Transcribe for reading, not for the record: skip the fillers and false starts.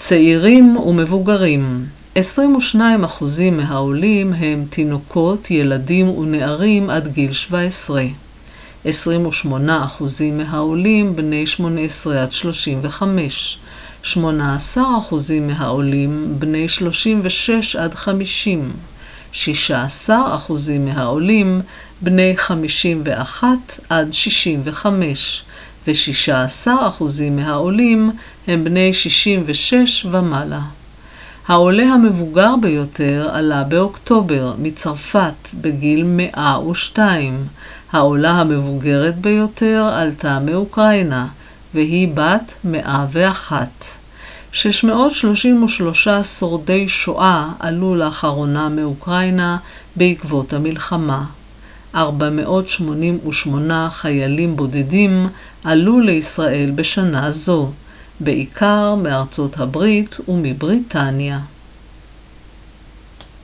צעירים ומבוגרים. 22% מהעולים הם תינוקות, ילדים ונערים עד גיל 17. 28% מהעולים בני 18 עד 35. 18% מהעולים בני 36 עד 50. 16% מהעולים בני 51 עד 65. ו16% מהעולים הם בני 66 ומעלה. העולה המבוגר ביותר עלה באוקטובר מצרפת בגיל 102. העולה המבוגרת ביותר עלתה מאוקראינה, והיא בת 101. 633 שורדי שואה עלו לאחרונה מאוקראינה בעקבות המלחמה. 488 חיילים בודדים עלו לישראל בשנה זו, בעיקר מארצות הברית ומבריטניה.